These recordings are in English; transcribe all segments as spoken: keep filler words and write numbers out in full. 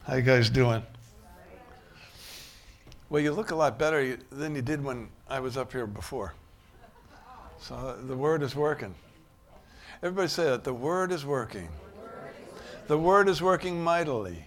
How you guys doing? Well, you look a lot better than you did when I was up here before. So uh, the word is working. Everybody say that. The word is working. The word is working mightily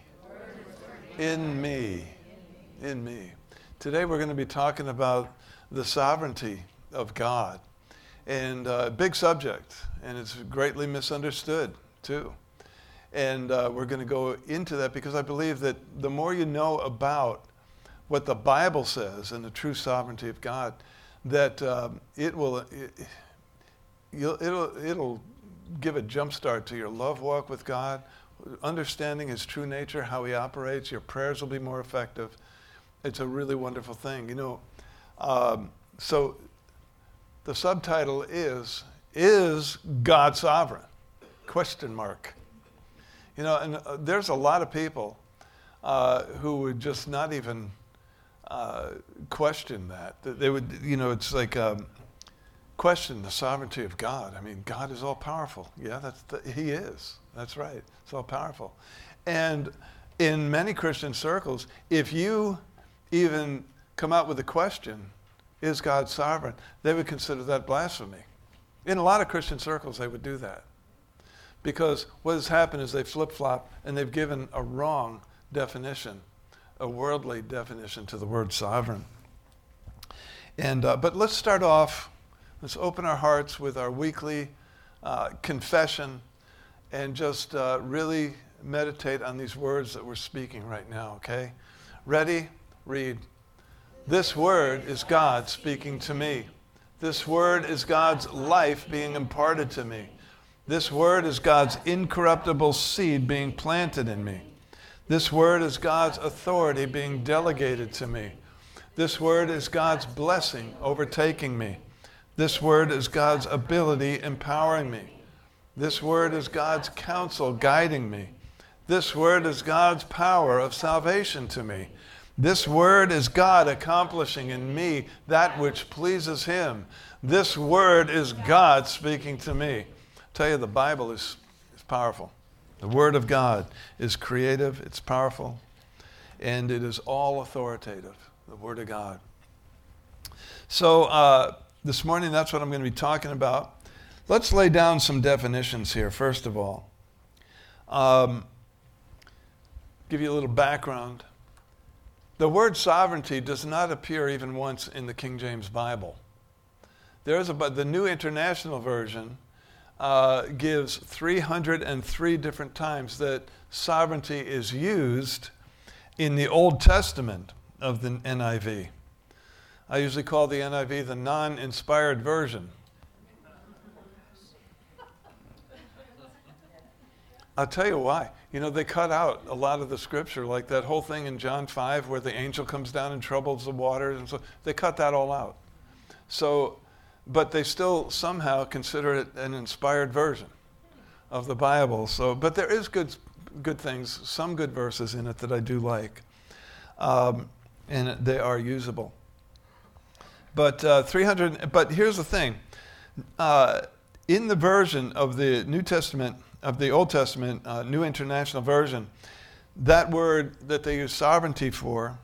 in me. In me. Today we're going to be talking about the sovereignty of God. And a uh, big subject. And it's greatly misunderstood, too. And uh, we're going to go into that because I believe that the more you know about what the Bible says and the true sovereignty of God, that um, it will it, you'll, it'll it'll give a jump start to your love walk with God, understanding His true nature, how He operates. Your prayers will be more effective. It's a really wonderful thing, you know. Um, so the subtitle is Is God Sovereign? Question mark. You know, and uh, there's a lot of people uh, who would just not even uh, question that. They would, you know, it's like um, question the sovereignty of God. I mean, God is all powerful. Yeah, that's the, He is. That's right. It's all powerful. And in many Christian circles, if you even come out with the question, is God sovereign? They would consider that blasphemy. In a lot of Christian circles, they would do that. Because what has happened is they flip-flop and they've given a wrong definition, a worldly definition to the word sovereign. And uh, but let's start off, let's open our hearts with our weekly uh, confession and just uh, really meditate on these words that we're speaking right now, okay? Ready? Read. This word is God speaking to me. This word is God's life being imparted to me. This word is God's incorruptible seed being planted in me. This word is God's authority being delegated to me. This word is God's blessing overtaking me. This word is God's ability empowering me. This word is God's counsel guiding me. This word is God's power of salvation to me. This word is God accomplishing in me that which pleases Him. This word is God speaking to me. Tell you, the Bible is, is powerful. The Word of God is creative, it's powerful, and it is all authoritative, the Word of God. So uh, this morning, that's what I'm going to be talking about. Let's lay down some definitions here, first of all. Um, give you a little background. The word sovereignty does not appear even once in the King James Bible. There is a, but the New International Version Uh, gives three hundred three different times that sovereignty is used in the Old Testament of the N I V. I usually call the N I V the non-inspired version. I'll tell you why. You know, they cut out a lot of the scripture, like that whole thing in John five where the angel comes down and troubles the waters, and so they cut that all out. So But they still somehow consider it an inspired version of the Bible. So, but there is good, good things, some good verses in it that I do like, um, and they are usable. But uh, three hundred. But here's the thing: uh, in the version of the New Testament, of the Old Testament, uh, New International Version, that word that they use sovereignty for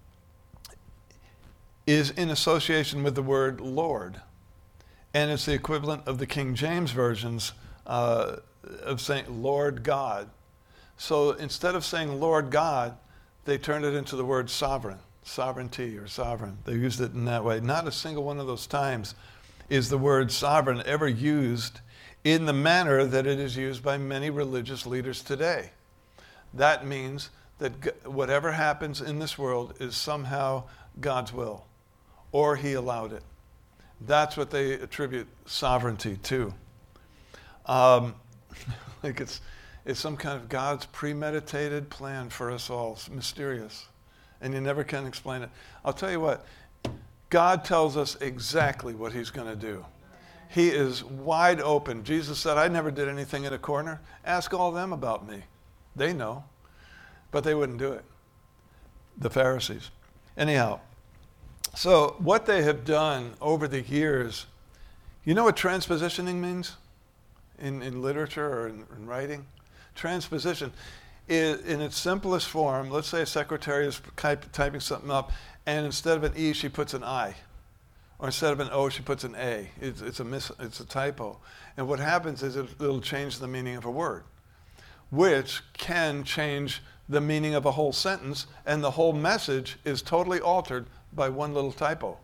is in association with the word Lord. And it's the equivalent of the King James versions uh, of saying Lord God. So instead of saying Lord God, they turned it into the word sovereign, sovereignty or sovereign. They used it in that way. Not a single one of those times is the word sovereign ever used in the manner that it is used by many religious leaders today. That means that whatever happens in this world is somehow God's will, or He allowed it. That's what they attribute sovereignty to. Um, like it's, it's some kind of God's premeditated plan for us all. It's mysterious. And you never can explain it. I'll tell you what, God tells us exactly what He's going to do. He is wide open. Jesus said, I never did anything in a corner. Ask all them about me. They know. But they wouldn't do it. The Pharisees. Anyhow. So what they have done over the years, you know what transpositioning means in, in literature or in, in writing? Transposition. is, in its simplest form, let's say a secretary is type, typing something up, and instead of an E, she puts an I. Or instead of an O, she puts an A. It's, it's, a, mis, it's a typo. And what happens is it, it'll change the meaning of a word, which can change the meaning of a whole sentence, and the whole message is totally altered by one little typo.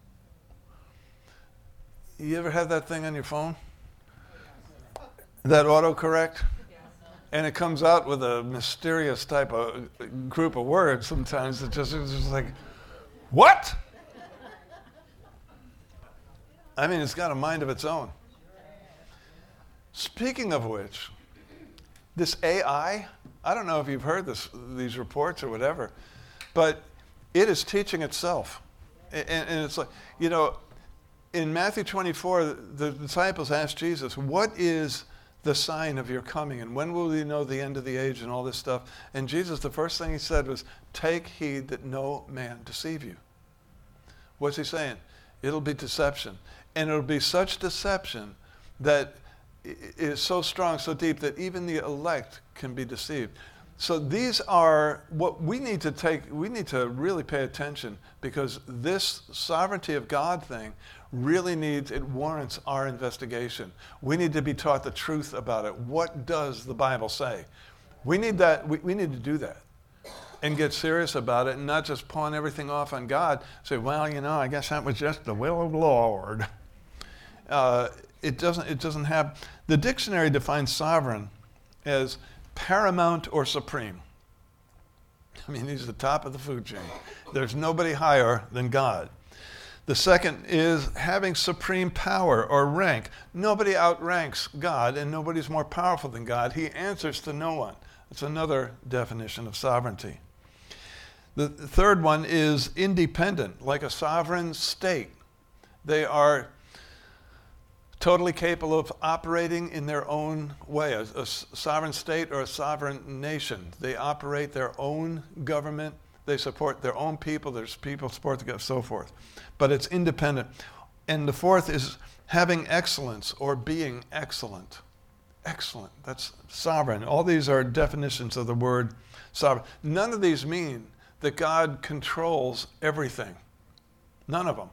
You ever had that thing on your phone? That autocorrect? And it comes out with a mysterious type of group of words sometimes that just, it's just like, what? I mean, it's got a mind of its own. Speaking of which, this A I, I don't know if you've heard this, these reports or whatever, but it is teaching itself. And, and it's like, you know, in Matthew twenty-four, the disciples asked Jesus, what is the sign of your coming, and when will we know the end of the age and all this stuff? And Jesus, the first thing he said was, take heed that no man deceive you. What's he saying? It'll be deception. And it'll be such deception that it is so strong, so deep, that even the elect can be deceived. So these are what we need to take, we need to really pay attention, because this sovereignty of God thing really needs, it warrants our investigation. We need to be taught the truth about it. What does the Bible say? We need that, we, we need to do that and get serious about it, and not just pawn everything off on God. Say, well, you know, I guess that was just the will of the Lord. Uh, it doesn't, it doesn't have, the dictionary defines sovereign as paramount or supreme. I mean, he's the top of the food chain. There's nobody higher than God. The second is having supreme power or rank. Nobody outranks God, and nobody's more powerful than God. He answers to no one. That's another definition of sovereignty. The third one is independent, like a sovereign state. They are totally capable of operating in their own way. A, a sovereign state or a sovereign nation, they operate their own government. They support their own people. There's people support the government, so forth. But it's independent. And the fourth is having excellence or being excellent. Excellent. That's sovereign. All these are definitions of the word sovereign. None of these mean that God controls everything. None of them.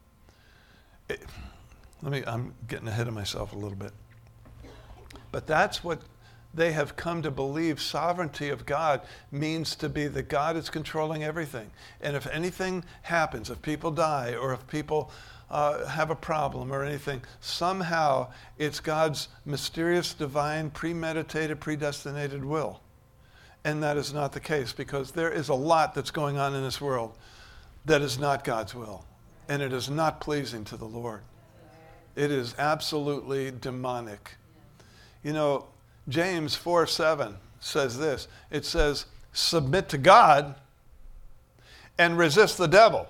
It, let me, I'm getting ahead of myself a little bit. But that's what they have come to believe. Sovereignty of God means to be that God is controlling everything. And if anything happens, if people die, or if people uh, have a problem or anything, somehow it's God's mysterious, divine, premeditated, predestinated will. And that is not the case, because there is a lot that's going on in this world that is not God's will. And it is not pleasing to the Lord. It is absolutely demonic. You know, James four seven says this. It says, submit to God and resist the devil.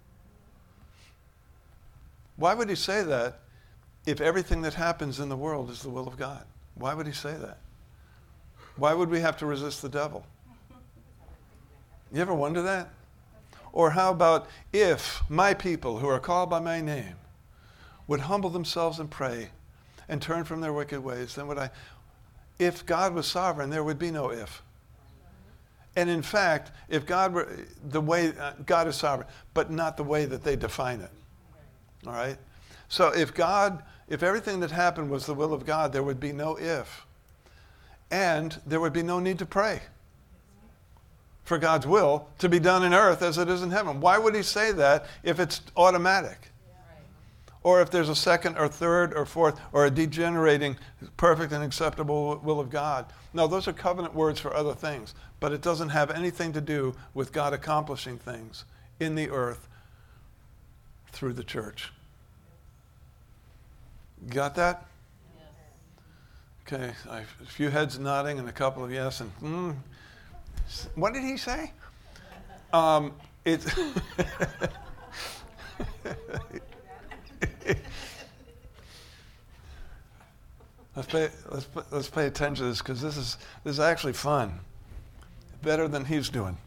Why would he say that if everything that happens in the world is the will of God? Why would he say that? Why would we have to resist the devil? You ever wonder that? Or how about if my people who are called by my name would humble themselves and pray and turn from their wicked ways, then would I... If God was sovereign, there would be no if. And in fact, if God were the way, uh, God is sovereign, but not the way that they define it. All right? So if God, if everything that happened was the will of God, there would be no if. And there would be no need to pray for God's will to be done in earth as it is in heaven. Why would he say that if it's automatic? Or if there's a second or third or fourth or a degenerating, perfect and acceptable will of God. No, those are covenant words for other things. But it doesn't have anything to do with God accomplishing things in the earth through the church. Got that? Yes. Okay, I, a few heads nodding and a couple of yes. And mm, what did he say? Um, it's... let's pay let's let's pay attention to this, because this is this is actually fun, better than he's doing.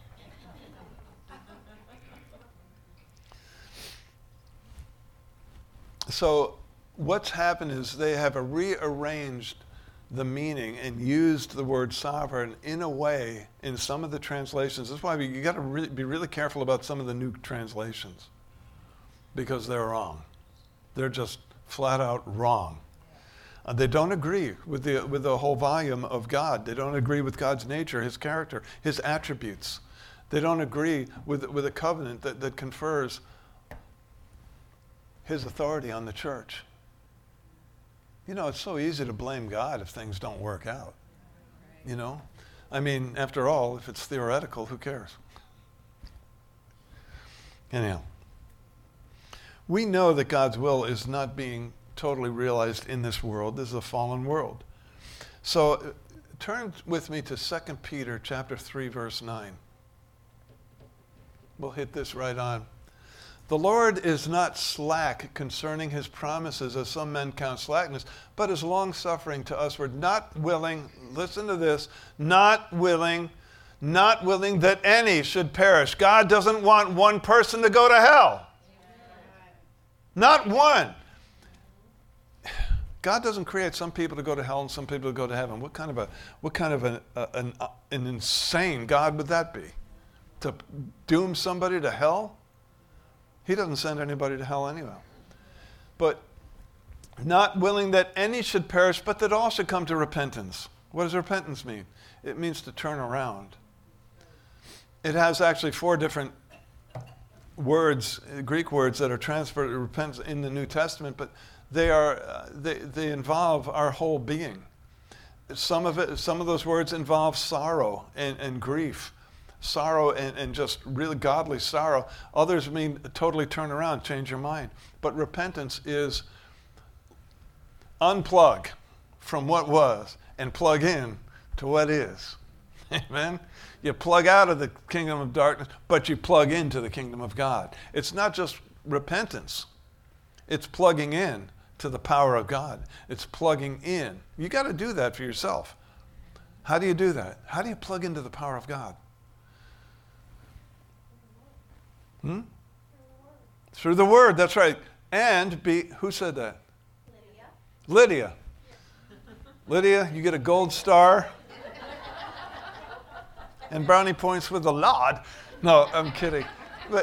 So what's happened is they have a rearranged the meaning and used the word sovereign in a way in some of the translations. That's why you got to really, be really careful about some of the new translations, because they're wrong. They're just flat out wrong. Uh, they don't agree with the with the whole volume of God. They don't agree with God's nature, his character, his attributes. They don't agree with with a covenant that, that confers his authority on the church. You know, it's so easy to blame God if things don't work out. You know? I mean, after all, if it's theoretical, who cares? Anyhow, we know that God's will is not being totally realized in this world. This is a fallen world. So uh, turn with me to Second Peter chapter three, verse nine. We'll hit this right on. The Lord is not slack concerning his promises, as some men count slackness, but is long-suffering to usward, not willing, listen to this, not willing, not willing that any should perish. God doesn't want one person to go to hell. Not one. God doesn't create some people to go to hell and some people to go to heaven. What kind of a, what kind of an, a, an, an insane God would that be? To doom somebody to hell? He doesn't send anybody to hell anyway. But not willing that any should perish, but that all should come to repentance. What does repentance mean? It means to turn around. It has actually four different words, Greek words, that are transferred to repentance in the New Testament, but they are uh, they, they involve our whole being. Some of it, some of those words involve sorrow and, and grief. Sorrow and, and just really godly sorrow. Others mean totally turn around, change your mind. But repentance is unplug from what was and plug in to what is. Amen? You plug out of the kingdom of darkness, but you plug into the kingdom of God. It's not just repentance. It's plugging in to the power of God. It's plugging in. You got to do that for yourself. How do you do that? How do you plug into the power of God? Hmm? Through the word, that's right. And be, who said that? Lydia. Lydia. Lydia, you get a gold star. And brownie points with the Lord. No, I'm kidding. But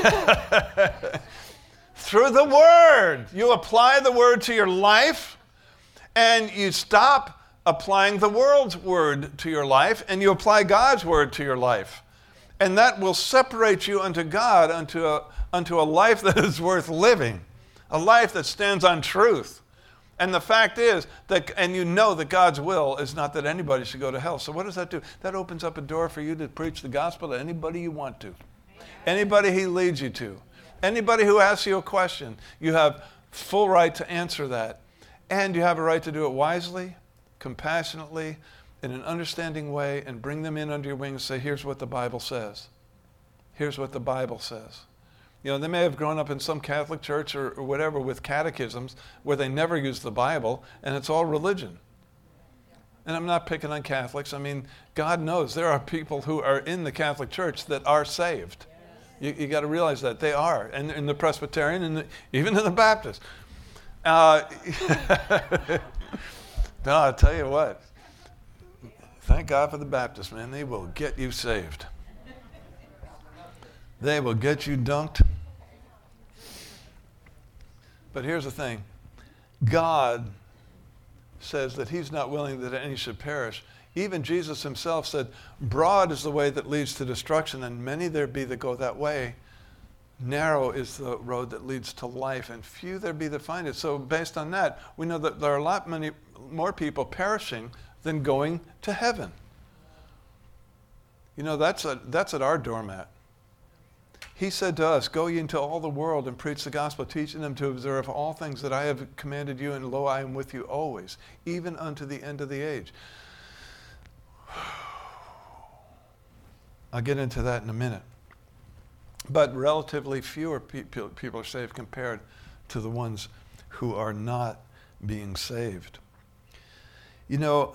through the word, you apply the word to your life, and you stop applying the world's word to your life, and you apply God's word to your life. And that will separate you unto God, unto a, unto a life that is worth living, a life that stands on truth. And the fact is that, and you know that God's will is not that anybody should go to hell. So what does that do? That opens up a door for you to preach the gospel to anybody you want to. Anybody he leads you to. Anybody who asks you a question, you have full right to answer that. And you have a right to do it wisely, compassionately, in an understanding way, and bring them in under your wing and say, here's what the Bible says. Here's what the Bible says. You know, they may have grown up in some Catholic church or, or whatever with catechisms where they never use the Bible, and it's all religion. And I'm not picking on Catholics. I mean, God knows there are people who are in the Catholic Church that are saved. You, you got to realize that they are, and in the Presbyterian, and even in the Baptist. Uh, no, I'll tell you what. Thank God for the Baptists, man. They will get you saved. They will get you dunked. But here's the thing. God says that he's not willing that any should perish. Even Jesus himself said, broad is the way that leads to destruction, and many there be that go that way. Narrow is the road that leads to life, and few there be that find it. So based on that, we know that there are a lot many more people perishing than going to heaven. You know, that's, a, that's at our doormat. He said to us, go ye into all the world and preach the gospel, teaching them to observe all things that I have commanded you, and lo, I am with you always, even unto the end of the age. I'll get into that in a minute. But relatively fewer pe- people are saved compared to the ones who are not being saved. You know,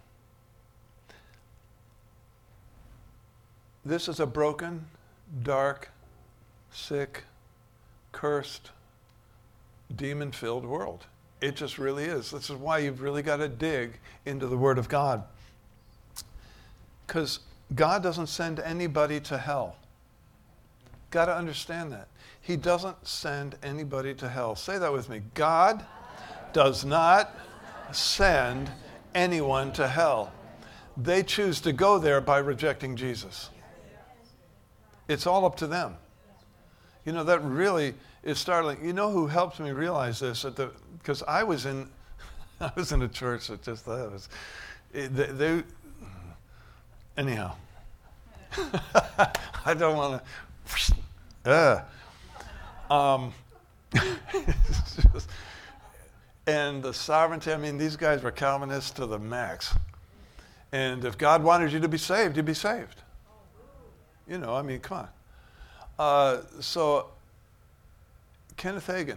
this is a broken, dark, sick, cursed, demon-filled world. It just really is. This is why you've really got to dig into the Word of God. Because God doesn't send anybody to hell. Got to understand that. He doesn't send anybody to hell. Say that with me. God does not send anyone to hell. They choose to go there by rejecting Jesus. It's all up to them. You know, that really is startling. You know who helped me realize this? At the because I was in, I was in a church that just that was, they, they anyhow. I don't want to. Uh, um, just, and the sovereignty. I mean, these guys were Calvinists to the max. And if God wanted you to be saved, you'd be saved. You know, I mean, come on. Uh, so, Kenneth Hagin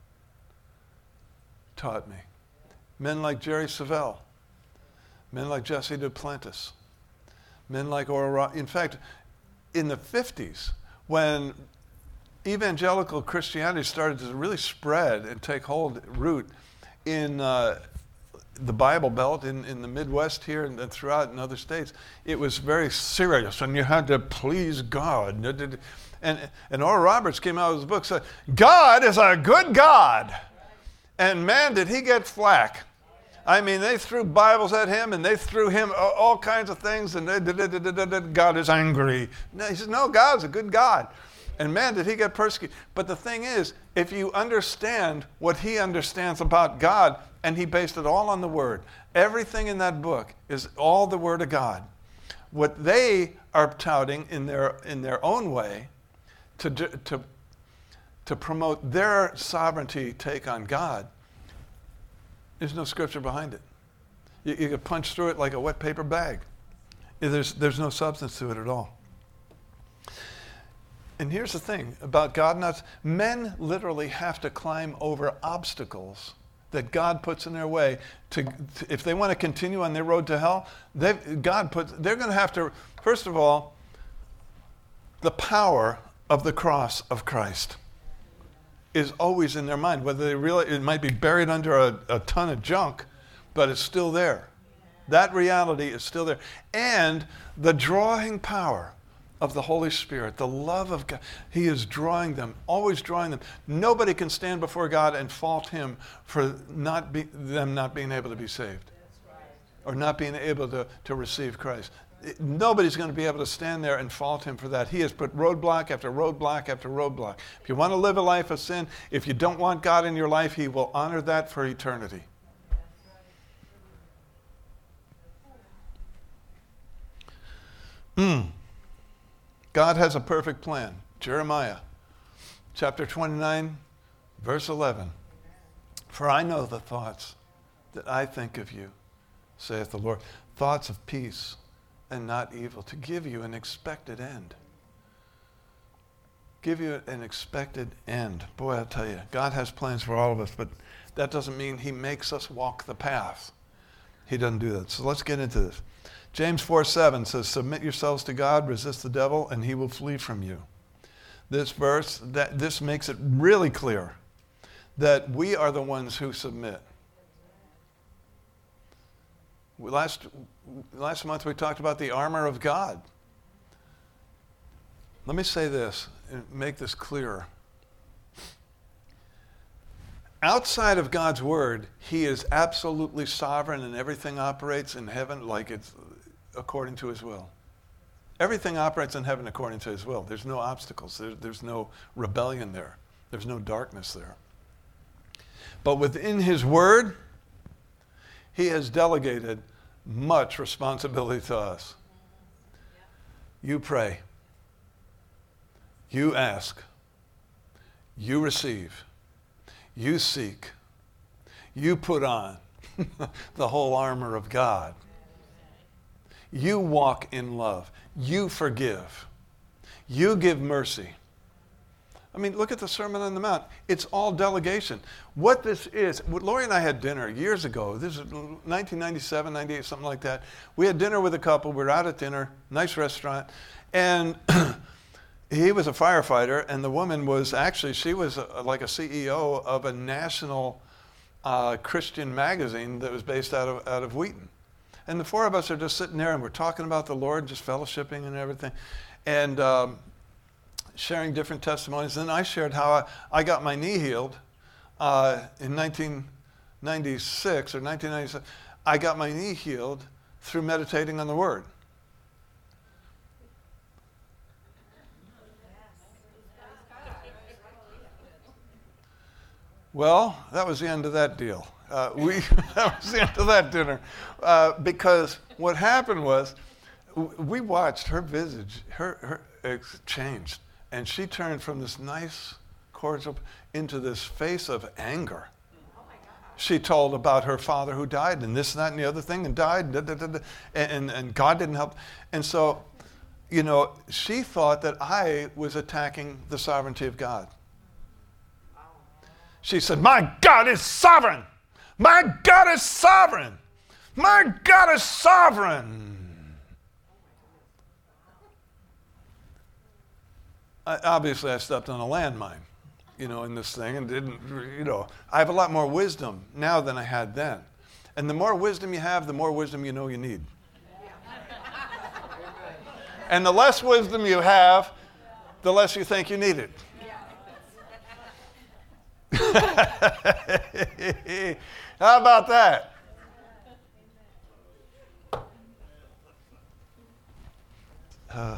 taught me. Men like Jerry Savelle. Men like Jesse Duplantis. Men like Oral Roberts. In fact, in the fifties, when evangelical Christianity started to really spread and take hold, root in uh, the Bible Belt, in, in the Midwest here and, and throughout in other states, it was very serious, and you had to please God. And, and Oral Roberts came out with his book, said, God is a good God. And man, did he get flack. I mean, they threw Bibles at him, and they threw him all kinds of things, and they, God is angry. No, he says, no, God's a good God. And man, did he get persecuted. But the thing is, if you understand what he understands about God, and he based it all on the Word, everything in that book is all the Word of God. What they are touting in their in their own way to to to promote their sovereignty take on God, there's no scripture behind it. You, you can punch through it like a wet paper bag. There's there's no substance to it at all. And here's the thing about God not men literally have to climb over obstacles that God puts in their way to, to if they want to continue on their road to hell, they God puts they're going to have to, first of all, the power of the cross of Christ is always in their mind. Whether they really, it might be buried under a, a ton of junk, but it's still there. That reality is still there. And the drawing power of the Holy Spirit, the love of God. He is drawing them, always drawing them. Nobody can stand before God and fault him for not be, them not being able to be saved. Or not being able to, to receive Christ. It, nobody's going to be able to stand there and fault him for that. He has put roadblock after roadblock after roadblock. If you want to live a life of sin, if you don't want God in your life, he will honor that for eternity. Mm. God has a perfect plan. Jeremiah chapter twenty-nine, verse eleven. For I know the thoughts that I think of you, saith the Lord, thoughts of peace and not evil, to give you an expected end. Give you an expected end. Boy, I'll tell you, God has plans for all of us, but that doesn't mean he makes us walk the path. He doesn't do that. So let's get into this. James four seven says, submit yourselves to God, resist the devil, and he will flee from you. This verse, that this makes it really clear that we are the ones who submit. Last, last month we talked about the armor of God. Let me say this and make this clearer. Outside of God's word, he is absolutely sovereign and everything operates in heaven like it's according to his will. Everything operates in heaven according to his will. There's no obstacles. There, there's no rebellion there. There's no darkness there. But within his word, he has delegated much responsibility to us. You pray. You ask. You receive. You seek. You put on the whole armor of God. You walk in love. You forgive. You give mercy. I mean, look at the Sermon on the Mount. It's all delegation. What this is, Lori and I had dinner years ago. This is nineteen ninety-seven, ninety-eight, something like that. We had dinner with a couple. We were out at dinner, nice restaurant. And he was a firefighter, and the woman was actually, she was a, like a C E O of a national uh, Christian magazine that was based out of, out of Wheaton. And the four of us are just sitting there and we're talking about the Lord, just fellowshipping and everything, and um, sharing different testimonies. And I shared how I, I got my knee healed uh, in nineteen ninety-six or nineteen ninety-seven. I got my knee healed through meditating on the Word. Well, that was the end of that deal. Uh, we that was the end of that dinner, uh, because what happened was w- we watched her visage, her her ex- changed, and she turned from this nice, cordial into this face of anger. She told about her father who died, and this, and that, and the other thing, and died, da, da, da, da, and and God didn't help, and so, you know, she thought that I was attacking the sovereignty of God. She said, "My God is sovereign. My God is sovereign. My God is sovereign." I, obviously, I stepped on a landmine, you know, in this thing, and didn't, you know, I have a lot more wisdom now than I had then. And the more wisdom you have, the more wisdom you know you need. And the less wisdom you have, the less you think you need it. How about that? Uh,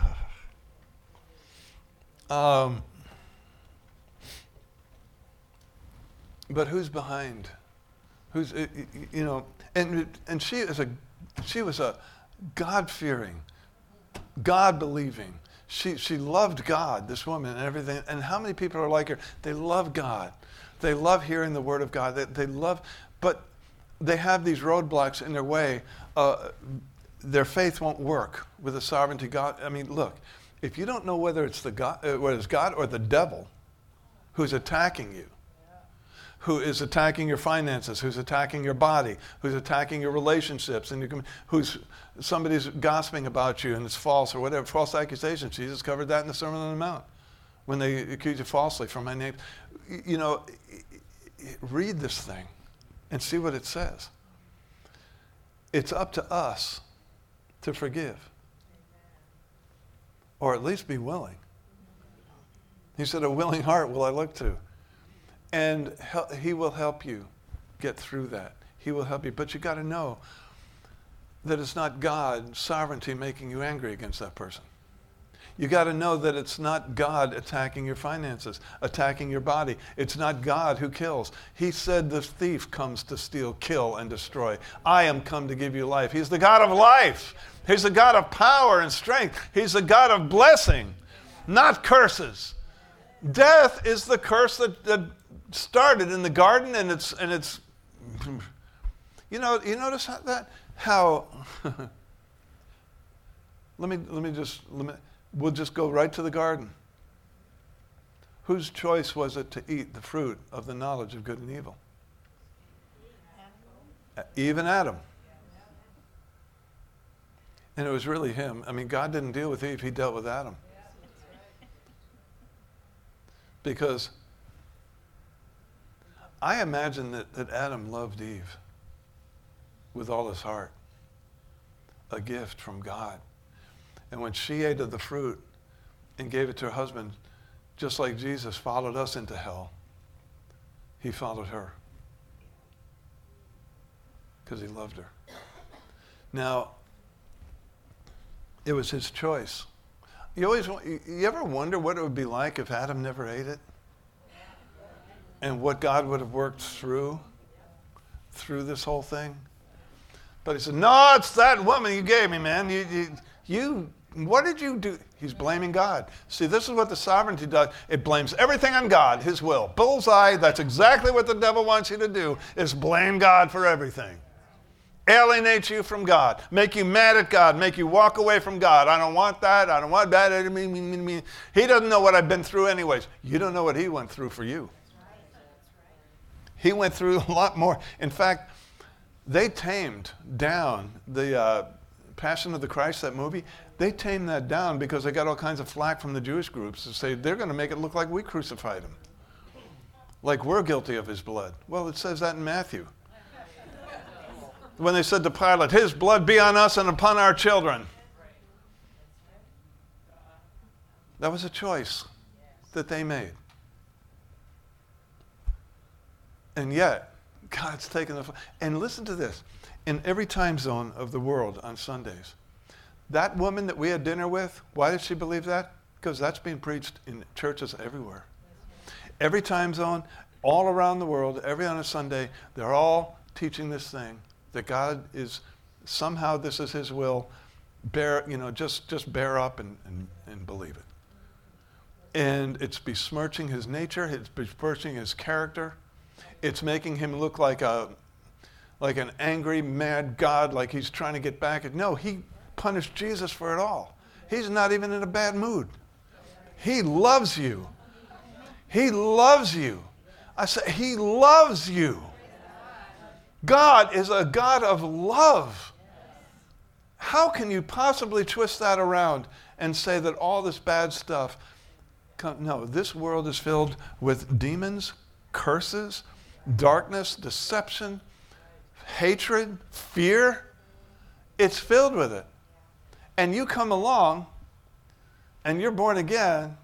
um, but who's behind? Who's you know? And and she is a she was a God-fearing, God-believing. She she loved God. This woman and everything. And how many people are like her? They love God. They love hearing the word of God. They, they love, but they have these roadblocks in their way. Uh, their faith won't work with the sovereignty of God. I mean, look, if you don't know whether it's the God, uh, whether it's God or the devil who's attacking you, who is attacking your finances, who's attacking your body, who's attacking your relationships, and you, who's somebody's gossiping about you and it's false or whatever, false accusations. Jesus covered that in the Sermon on the Mount when they accuse you falsely from my name. You know, read this thing and see what it says. It's up to us to forgive, or at least be willing. He said, "A willing heart will I look to." And he will help you get through that. He will help you. But you got to know that it's not God's sovereignty making you angry against that person. You got to know that it's not God attacking your finances, attacking your body. It's not God who kills. He said the thief comes to steal, kill, and destroy. I am come to give you life. He's the God of life. He's the God of power and strength. He's the God of blessing, not curses. Death is the curse that, that started in the garden, and it's and it's you know you notice how that how let me let me just let me, we'll just go right to the garden. Whose choice was it to eat the fruit of the knowledge of good and evil? Eve and Adam. And it was really him. I mean, God didn't deal with Eve, he dealt with Adam. Because I imagine that, that Adam loved Eve with all his heart, a gift from God. And when she ate of the fruit and gave it to her husband, just like Jesus followed us into hell, he followed her because he loved her. Now, it was his choice. You always, you ever wonder what it would be like if Adam never ate it? And what God would have worked through, through this whole thing? But he said, "No, it's that woman you gave me, man. You, you, you, what did you do?" He's blaming God. See, this is what the sovereignty does. It blames everything on God, his will. Bullseye, that's exactly what the devil wants you to do, is blame God for everything. Alienate you from God. Make you mad at God. Make you walk away from God. I don't want that. I don't want that. He doesn't know what I've been through anyways. You don't know what he went through for you. He went through a lot more. In fact, they tamed down the uh, Passion of the Christ, that movie. They tamed that down because they got all kinds of flack from the Jewish groups to say they're going to make it look like we crucified him. like we're guilty of his blood. Well, it says that in Matthew. When they said to Pilate, his blood be on us and upon our children. That was a choice that they made. And yet, God's taken the... And listen to this. In every time zone of the world on Sundays, that woman that we had dinner with, why did she believe that? Because that's being preached in churches everywhere. Every time zone, all around the world, every on a Sunday, they're all teaching this thing, that God is, somehow this is his will, bear, you know, just, just bear up and, and, and believe it. And it's besmirching his nature, it's besmirching his character. It's making him look like a, like an angry, mad God, like he's trying to get back at. No, he punished Jesus for it all. He's not even in a bad mood. He loves you. He loves you. I say, he loves you. God is a God of love. How can you possibly twist that around and say that all this bad stuff, come, no, this world is filled with demons, curses, darkness, deception, hatred, fear. It's filled with it. And you come along and you're born again.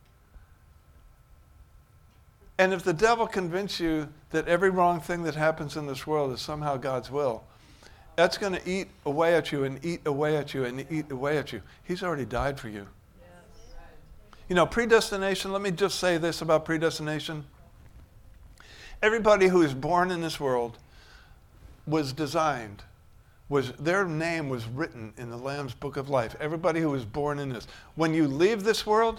And if the devil convinces you that every wrong thing that happens in this world is somehow God's will, that's going to eat away at you and eat away at you and eat away at you. He's already died for you. You know, predestination, let me just say this about predestination. Everybody who is born in this world was designed, was their name was written in the Lamb's Book of Life. Everybody who was born in this. When you leave this world,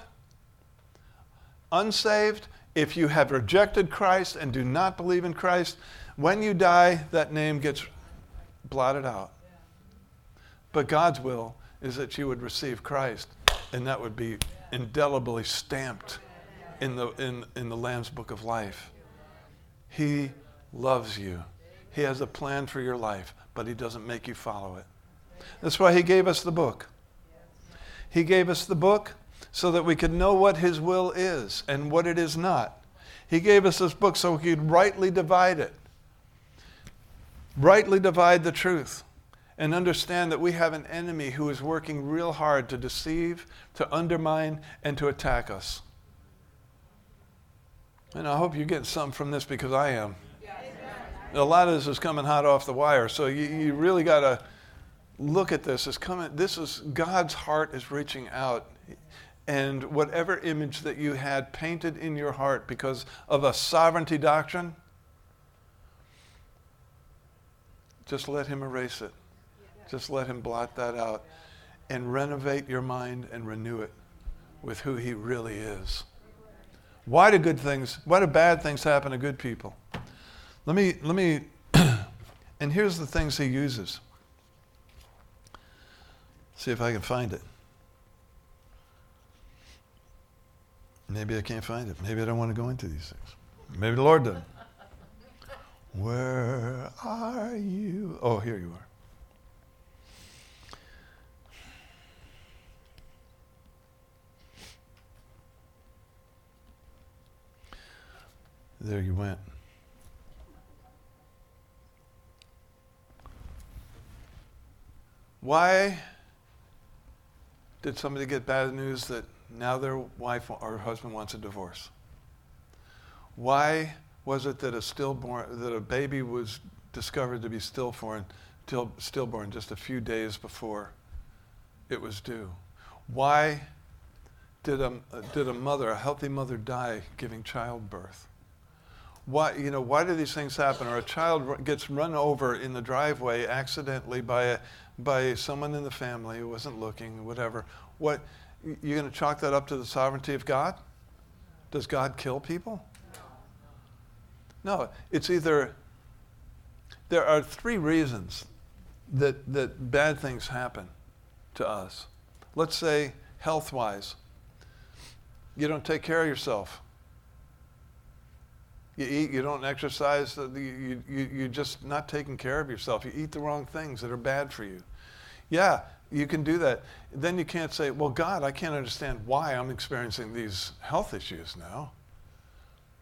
unsaved, if you have rejected Christ and do not believe in Christ, when you die, that name gets blotted out. But God's will is that you would receive Christ, and that would be indelibly stamped in the, in, in the Lamb's Book of Life. He loves you. He has a plan for your life, but he doesn't make you follow it. That's why he gave us the book. He gave us the book so that we could know what his will is and what it is not. He gave us this book so we could rightly divide it. Rightly divide the truth and understand that we have an enemy who is working real hard to deceive, to undermine, and to attack us. And I hope you're getting something from this, because I am. A lot of this is coming hot off the wire, so you, you really got to look at this. It's coming, this is, God's heart is reaching out. And whatever image that you had painted in your heart because of a sovereignty doctrine, just let him erase it. Just let him blot that out and renovate your mind and renew it with who he really is. Why do good things, why do bad things happen to good people? Let me, let me, and here's the things he uses. See if I can find it. Maybe I can't find it. Maybe I don't want to go into these things. Maybe the Lord doesn't. Where are you? Oh, here you are. There you went. Why did somebody get bad news that now their wife or husband wants a divorce? Why was it that a stillborn, that a baby was discovered to be stillborn, till, stillborn just a few days before it was due? Why did a, did a mother, a healthy mother, die giving childbirth? Why, you know, why do these things happen? Or a child gets run over in the driveway accidentally by a, by someone in the family who wasn't looking, whatever. What, you're going to chalk that up to the sovereignty of God? Does God kill people? No, it's either, there are three reasons that, that bad things happen to us. Let's say health-wise, you don't take care of yourself. You eat, you don't exercise, you, you, you're just not taking care of yourself. You eat the wrong things that are bad for you. Yeah, you can do that. Then you can't say, well, God, I can't understand why I'm experiencing these health issues now.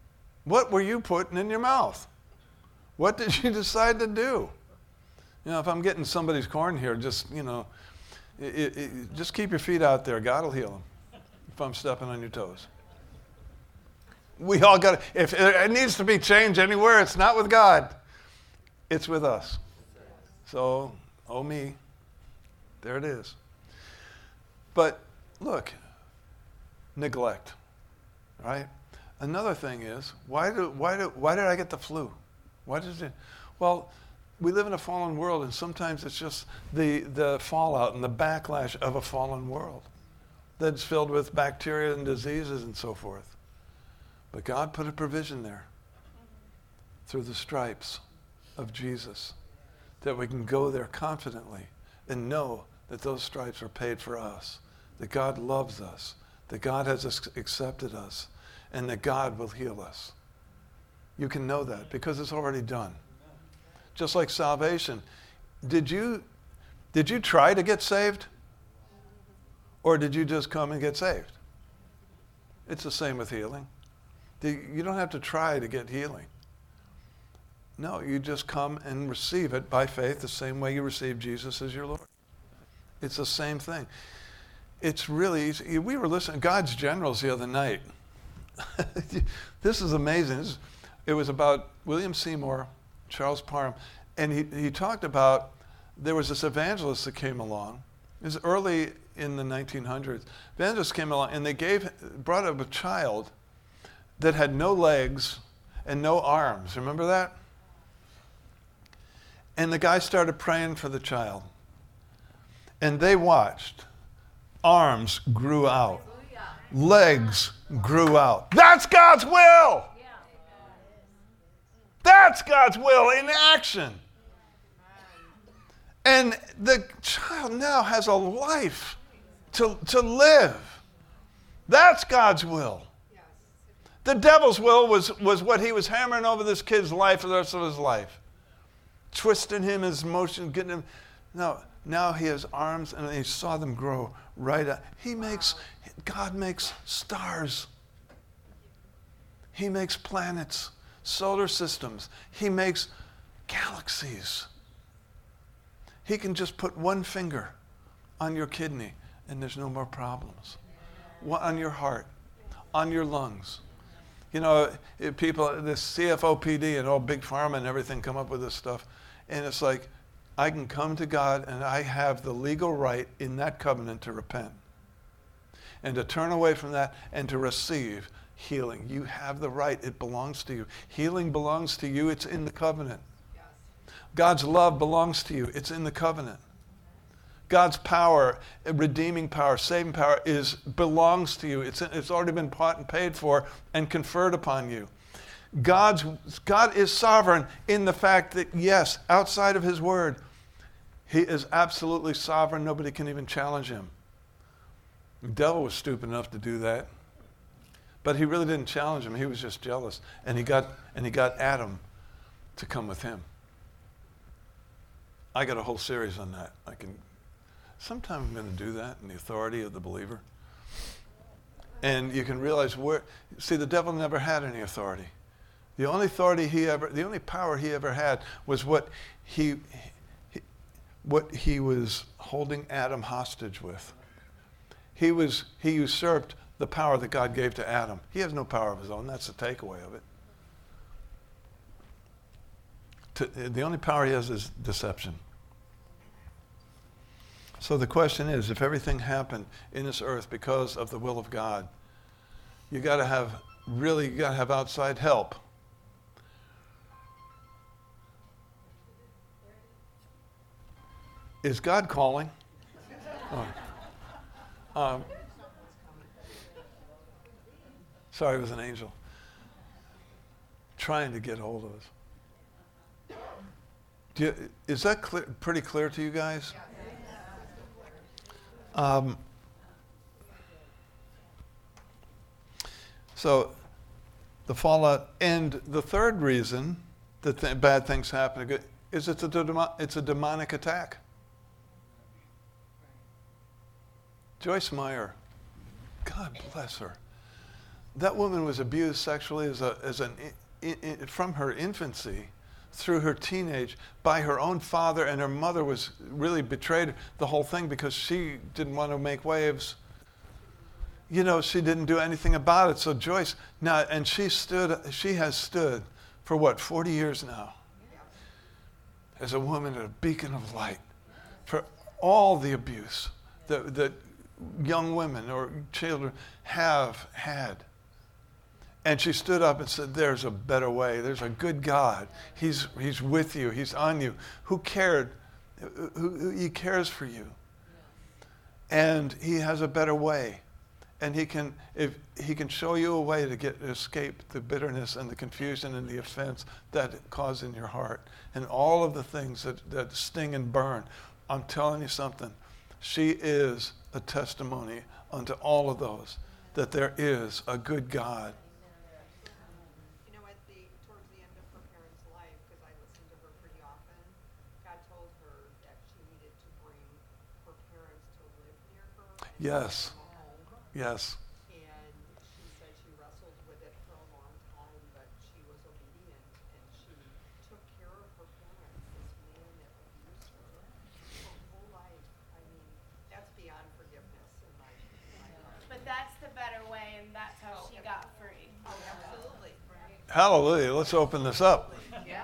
What were you putting in your mouth? What did you decide to do? You know, if I'm getting somebody's corn here, just, you know, it, it, it, just keep your feet out there. God will heal them if I'm stepping on your toes. We all got to, if it needs to be changed anywhere, it's not with God. It's with us. So, oh me, there it is. But look, neglect, right? Another thing is, why do why do why did I get the flu? Why did it? Well, we live in a fallen world, and sometimes it's just the the fallout and the backlash of a fallen world that's filled with bacteria and diseases and so forth. But God put a provision there through the stripes of Jesus that we can go there confidently and know that those stripes are paid for us, that God loves us, that God has accepted us, and that God will heal us. You can know that because it's already done. Just like salvation. Did you, did you try to get saved? Or did you just come and get saved? It's the same with healing. You don't have to try to get healing. No, you just come and receive it by faith the same way you receive Jesus as your Lord. It's the same thing. It's really easy. We were listening to God's Generals the other night. This is amazing. This is, it was about William Seymour, Charles Parham, and he, he talked about, there was this evangelist that came along. It was early in the nineteen hundreds. Evangelists came along and they gave, brought up a child that had no legs and no arms. Remember that? And the guy started praying for the child. And they watched. Arms grew out. Legs grew out. That's God's will. That's God's will in action. And the child now has a life to, to live. That's God's will. The devil's will was, was what he was hammering over this kid's life for the rest of his life. Twisting him, his motion, getting him. No, now he has arms and he saw them grow right up. He makes, God makes stars. He makes planets, solar systems. He makes galaxies. He can just put one finger on your kidney and there's no more problems. One on your heart, on your lungs. You know, if people, this C F O P D and all big pharma and everything come up with this stuff. And it's like, I can come to God and I have the legal right in that covenant to repent. And to turn away from that and to receive healing. You have the right. It belongs to you. Healing belongs to you. It's in the covenant. God's love belongs to you. It's in the covenant. God's power, redeeming power, saving power is belongs to you. It's, it's already been bought and paid for and conferred upon you. God's, God is sovereign in the fact that, yes, outside of his word, he is absolutely sovereign. Nobody can even challenge him. The devil was stupid enough to do that. But he really didn't challenge him. He was just jealous. And he got, and he got Adam to come with him. I got a whole series on that. I can... Sometime I'm going to do that in the authority of the believer. And you can realize where, see, the devil never had any authority. The only authority he ever, the only power he ever had was what he, he what he was holding Adam hostage with. He was, he usurped the power that God gave to Adam. He has no power of his own. That's the takeaway of it. To, the only power he has is deception. So the question is, if everything happened in this earth because of the will of God, you got to have, really, you got to have outside help. Is God calling? Oh. Um, sorry, it was an angel trying to get hold of us. Do you, is that clear, pretty clear to you guys? Um, so the fallout, and the third reason that th- bad things happen is it's a, de- it's a demonic attack. Joyce Meyer, God bless her. that woman was abused sexually as a, as an, in, in, from her infancy through her teenage by her own father, and her mother was really betrayed the whole thing because she didn't want to make waves. You know, she didn't do anything about it. So Joyce, now, and she stood, she has stood for what, forty years now, as a woman, a beacon of light for all the abuse that, that young women or children have had. And she stood up and said, there's a better way. There's a good God. He's, he's with you. He's on you. Who cared? Who, who, he cares for you. And he has a better way. And he can, if he can show you a way to get escape the bitterness and the confusion and the offense that it caused in your heart. And all of the things that, that sting and burn. I'm telling you something. She is a testimony unto all of those that there is a good God. Yes. Yes. And she said she wrestled with it for a long time, but she was obedient and she took care of her parents, this man that abused her her whole life. I mean, that's beyond forgiveness in my, in my heart. But that's the better way, and that's how she got free. Oh, absolutely. Hallelujah. Let's open this up. Yeah.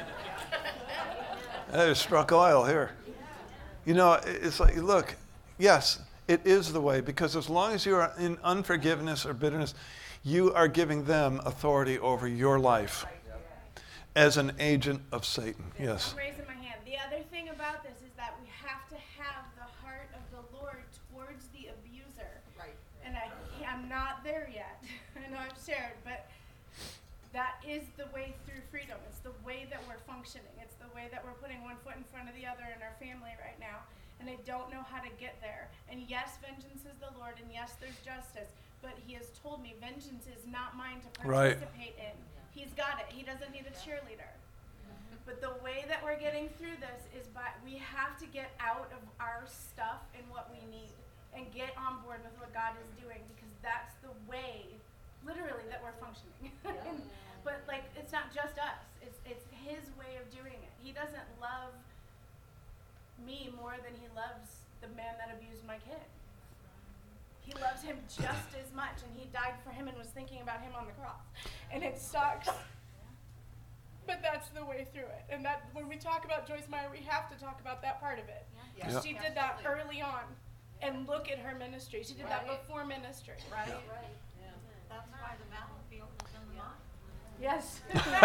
That is struck oil here. You know, it's like, look, yes, it is the way, because as long as you are in unforgiveness or bitterness, you are giving them authority over your life as an agent of Satan. Yes. I'm raising my hand. The other thing about this is that we have to have the heart of the Lord towards the abuser. Right. And I, I'm not there yet. I know I've shared, but that is the way through freedom. It's the way that we're functioning. It's the way that we're putting one foot in front of the other in our family right now. And they don't know how to get there. And yes, vengeance is the Lord, and yes, there's justice. But he has told me vengeance is not mine to participate right. in. He's got it. He doesn't need a cheerleader. But the way that we're getting through this is by we have to get out of our stuff and what we need and get on board with what God is doing, because that's the way, literally, that we're functioning. and, but like, it's not just us. It's it's his way of doing it. He doesn't love me more than he loves the man that abused my kid. He loves him just as much, and he died for him and was thinking about him on the cross. And it sucks, but that's the way through it. And that when we talk about Joyce Meyer, we have to talk about that part of it. Yeah. Yep. She did that early on, and look at her ministry. She did Right. that before ministry. Right. Right. Yeah. That's why the battlefield is in the mind. Yes.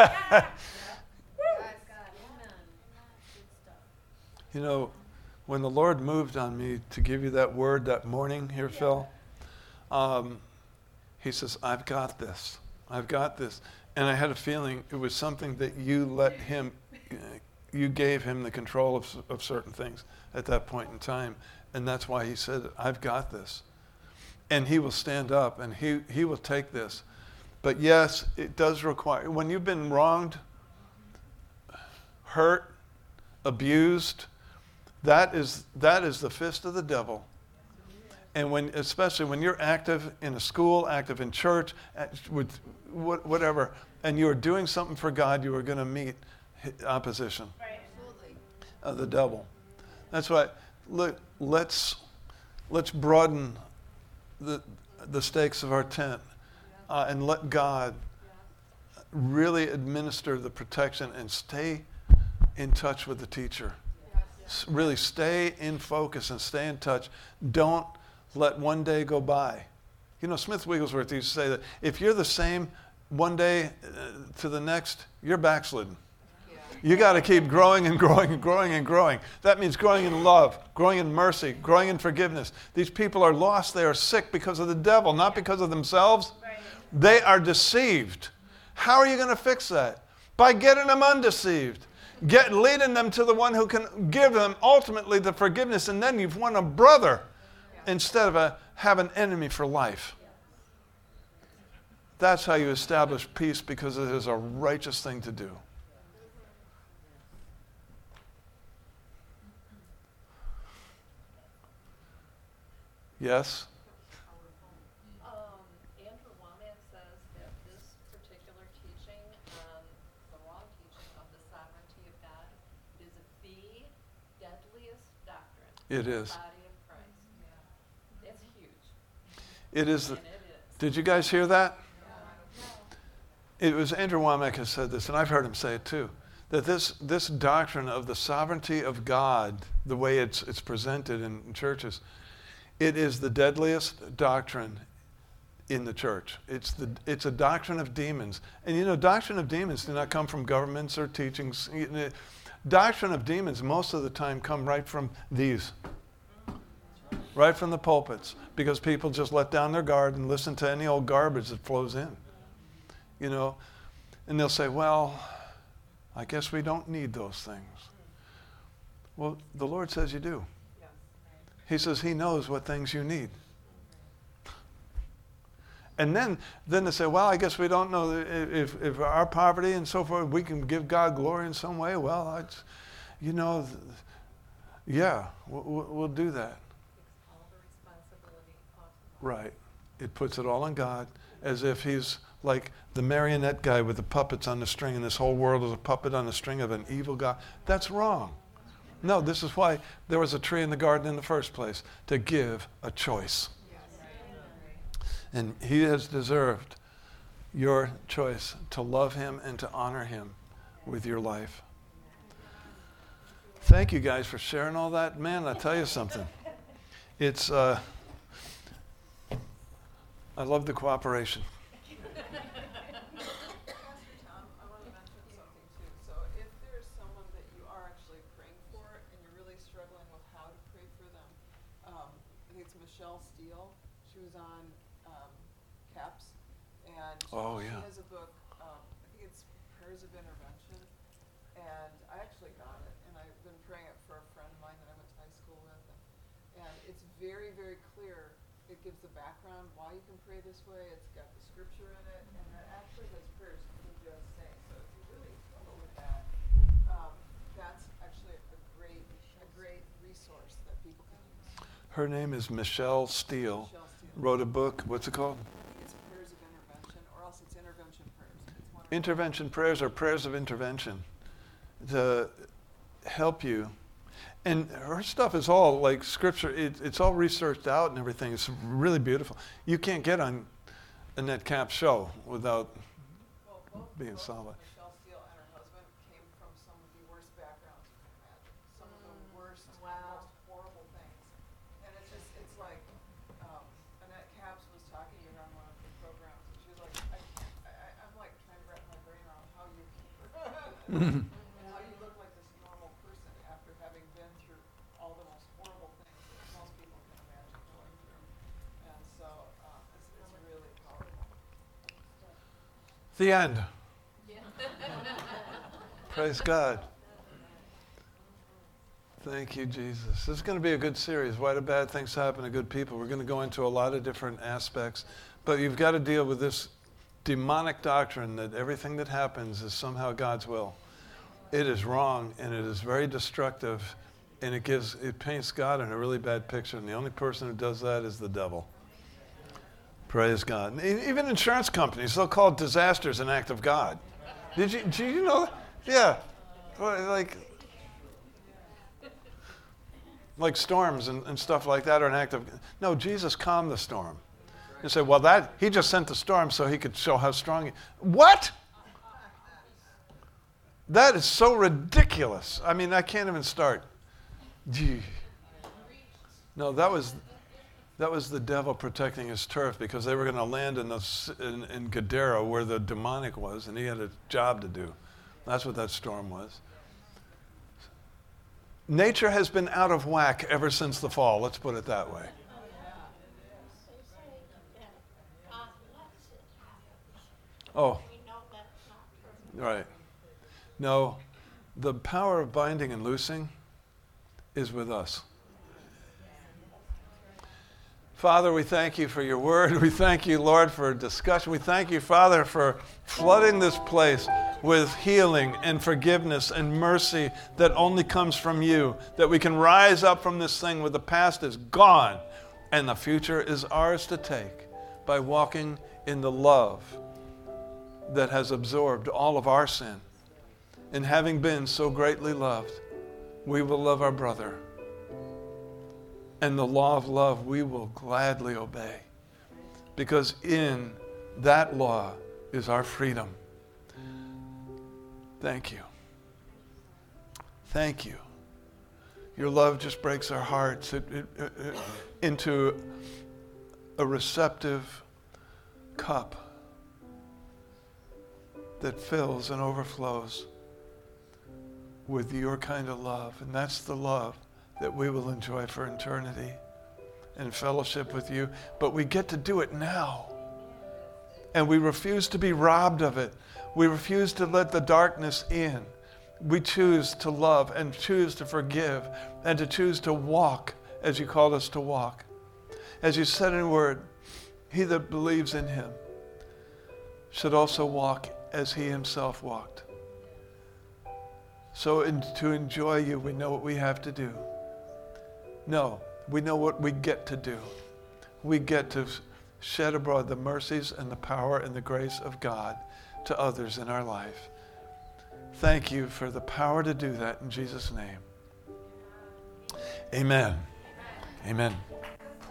You know, when the Lord moved on me to give you that word that morning here, yeah. Phil, um, he says, I've got this. I've got this. And I had a feeling it was something that you let him, uh, you gave him the control of, of certain things at that point in time. And that's why he said, I've got this. And he will stand up and he, he will take this. But yes, it does require, when you've been wronged, hurt, abused, That is that is the fist of the devil. And when, especially when you're active in a school, active in church, with whatever, and you are doing something for God, you are going to meet opposition of the devil. That's why, look, let's let's broaden the the stakes of our tent uh, and let God really administer the protection and stay in touch with the teacher. Really stay in focus and stay in touch. Don't let one day go by. You know, Smith Wigglesworth used to say that if you're the same one day uh, to the next, you're backslidden. Yeah. You got to keep growing and growing and growing and growing. That means growing in love, growing in mercy, growing in forgiveness. These people are lost. They are sick because of the devil, not because of themselves. Right. They are deceived. How are you going to fix that? By getting them undeceived. Get leading them to the one who can give them ultimately the forgiveness, and then you've won a brother instead of a have an enemy for life. That's how you establish peace, because it is a righteous thing to do. Yes? Um, Andrew Womack said the deadliest doctrine It in is. the body of Christ. It's huge. It is. The, And it is. did you guys hear that? It was Andrew Womack has said this, and I've heard him say it too, that this, this doctrine of the sovereignty of God, the way it's, it's presented in, in churches, it is the deadliest doctrine in the church. It's, the, it's a doctrine of demons. And you know, doctrine of demons do not come from governments or teachings. Doctrine of demons most of the time come right from these, right from the pulpits, because people just let down their guard and listen to any old garbage that flows in. You know, and they'll say, well, I guess we don't need those things. Well, the Lord says you do. He says he knows what things you need. And then, then they say, well, I guess we don't know if, if our poverty and so forth, we can give God glory in some way. Well, it's, you know, yeah, we'll, we'll do that. All the responsibility off of Right. It puts it all on God, as if he's like the marionette guy with the puppets on the string, and this whole world is a puppet on the string of an evil God. That's wrong. No, this is why there was a tree in the garden in the first place, to give a choice. And he has deserved your choice to love him and to honor him with your life. Thank you guys for sharing all that. Man, I'll tell you something. It's, uh, I love the cooperation. Pastor Tom, I want to mention something too. So if there's someone that you are actually praying for and you're really struggling with how to pray for them, um, I think it's Michelle Steele. She was on um, CAPS, and Oh, she yeah. has a book, um, I think it's Prayers of Intervention, and I actually got it, and I've been praying it for a friend of mine that I went to high school with, and, and it's very, very clear. It gives the background why you can pray this way. It's got the scripture in it, and it actually has prayers you can just say. So if you really struggle with that, um, that's actually a great, a great resource that people can use. Her name is Michelle Steele. Michelle Steele. Wrote a book. What's it called? I think it's Prayers of Intervention, or else it's Intervention Prayers. It's one of Intervention prayers are prayers of intervention to help you. And her stuff is all like scripture. It, it's all researched out and everything. It's really beautiful. You can't get on Annette Cap's show without Well, both, being both solid. Michelle Steele and her husband came from some of the worst backgrounds you can imagine. Some of the worst, Wow. most horrible things. And it's just, it's like, um, Annette Capps was talking to you on one of the programs, and she was like, I, I, I- I'm like trying to wrap my brain around how you and how you look like this normal person after having been through all the most horrible things that most people can imagine going through. And so, um, it's, it's really powerful. The end. Praise God. Thank you, Jesus. This is going to be a good series. Why do bad things happen to good people? We're going to go into a lot of different aspects. But you've got to deal with this demonic doctrine that everything that happens is somehow God's will. It is wrong, and it is very destructive, and it gives it paints God in a really bad picture. And the only person who does that is the devil. Praise God. And e- even insurance companies, they'll call disasters an act of God. Did you, did you know that? Yeah. Well, Like, like storms and, and stuff like that are an act of, no, Jesus calmed the storm. You say, well, that, he just sent the storm so he could show how strong he, what? That is so ridiculous. I mean, I can't even start. Gee. No, that was, that was the devil protecting his turf, because they were going to land in, the, s- in, in Gadara where the demonic was, and he had a job to do. That's what that storm was. Nature has been out of whack ever since the fall. Let's put it that way. Oh, right. No, the power of binding and loosing is with us. Father, we thank you for your word. We thank you, Lord, for discussion. We thank you, Father, for flooding this place with healing and forgiveness and mercy that only comes from you, that we can rise up from this thing where the past is gone and the future is ours to take by walking in the love that has absorbed all of our sin. And having been so greatly loved, we will love our brother. And the law of love we will gladly obey. Because in that law is our freedom. Thank you. Thank you. Your love just breaks our hearts it, it, it, it, into a receptive cup that fills and overflows with your kind of love. And that's the love that we will enjoy for eternity and fellowship with you. But we get to do it now. And we refuse to be robbed of it. We refuse to let the darkness in. We choose to love and choose to forgive and to choose to walk as you called us to walk. As you said in your word, he that believes in him should also walk as he himself walked. So in, to enjoy you, we know what we have to do. No, we know what we get to do. We get to shed abroad the mercies and the power and the grace of God to others in our life. Thank you for the power to do that in Jesus' name. Amen. Amen. Amen.